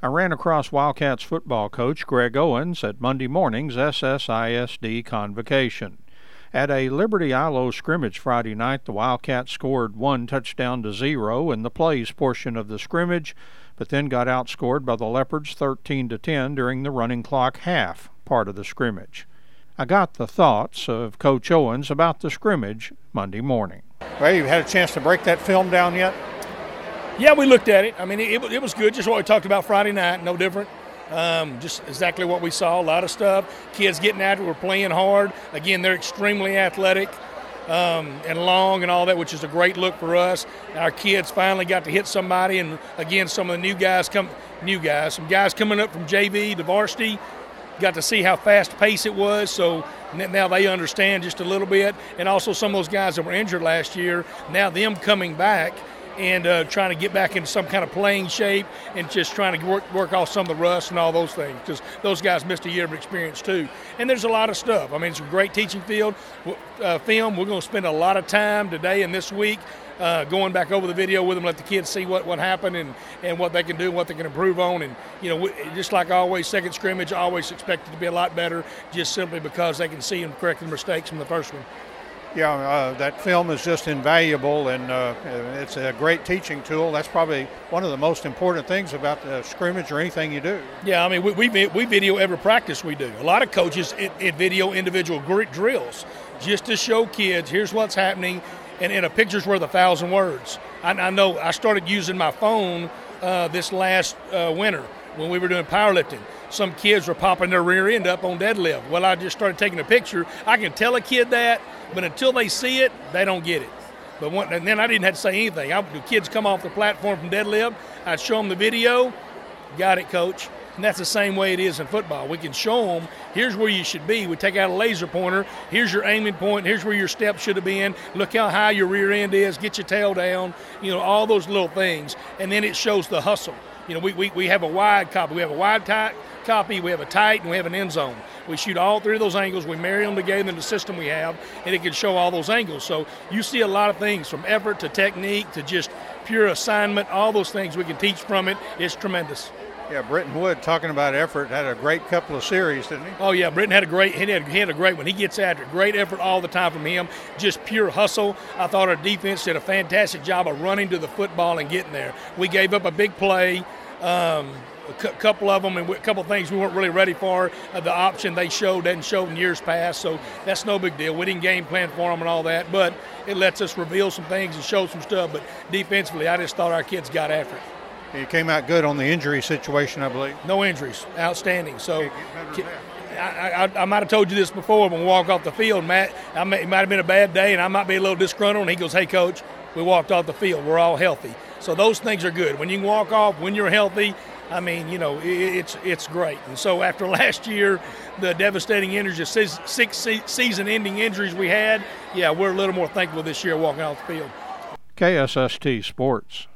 I ran across Wildcats football coach Greg Owens at Monday morning's SSISD convocation. At a Liberty ILO scrimmage Friday night, the Wildcats scored 1-0 in the plays portion of the scrimmage, but then got outscored by the Leopards 13-10 during the running clock half part of the scrimmage. I got the thoughts of Coach Owens about the scrimmage Monday morning. Well, you had a chance to break that film down yet? Yeah, we looked at it. I mean, it was good, just what we talked about Friday night, no different. Just exactly what we saw, a lot of stuff. Kids getting after it, we're playing hard. Again, they're extremely athletic and long and all that, which is a great look for us. Our kids finally got to hit somebody, and again, some of the some guys coming up from JV to varsity, got to see how fast pace it was, so now they understand just a little bit. And also some of those guys that were injured last year, now them coming back and trying to get back into some kind of playing shape and just trying to work off some of the rust and all those things, because those guys missed a year of experience too. And there's a lot of stuff. I mean, it's a great teaching film. We're going to spend a lot of time today and this week going back over the video with them, let the kids see what happened and what they can do, what they can improve on. And, just like always, second scrimmage, I always expect it to be a lot better, just simply because they can see and correct the mistakes from the first one. Yeah, that film is just invaluable, and it's a great teaching tool. That's probably one of the most important things about the scrimmage or anything you do. Yeah, I mean, we video every practice we do. A lot of coaches video individual drills just to show kids, here's what's happening, and a picture's worth 1,000 words. I know I started using my phone this last winter when we were doing powerlifting. Some kids were popping their rear end up on deadlift. Well, I just started taking a picture. I can tell a kid that, but until they see it, they don't get it. And then I didn't have to say anything. The kids come off the platform from deadlift, I'd show them the video. Got it, coach. And that's the same way it is in football. We can show them, here's where you should be. We take out a laser pointer. Here's your aiming point. Here's where your step should have been. Look how high your rear end is. Get your tail down. All those little things. And then it shows the hustle. We have a wide copy. We have a wide copy. We have a tight, and we have an end zone. We shoot all three of those angles. We marry them together in the system we have, and it can show all those angles. So you see a lot of things, from effort to technique to just pure assignment. All those things we can teach from it. It's tremendous. Yeah, Britton Wood, talking about effort, had a great couple of series, didn't he? Oh yeah, Britton had a great one. He gets after it. Great effort all the time from him. Just pure hustle. I thought our defense did a fantastic job of running to the football and getting there. We gave up a big play. A couple of them, and a couple of things we weren't really ready for. The option they hadn't showed in years past, so that's no big deal. We didn't game plan for them and all that, but it lets us reveal some things and show some stuff. But defensively, I just thought our kids got after it. You came out good on the injury situation, I believe. No injuries. Outstanding. So I might have told you this before when we walk off the field, Matt. It might have been a bad day, and I might be a little disgruntled, and he goes, hey, Coach, we walked off the field. We're all healthy. So those things are good. When you can walk off, when you're healthy, I mean, it's great. And so after last year, the devastating injuries, 6 season-ending injuries we had, yeah, we're a little more thankful this year walking off the field. KSST Sports.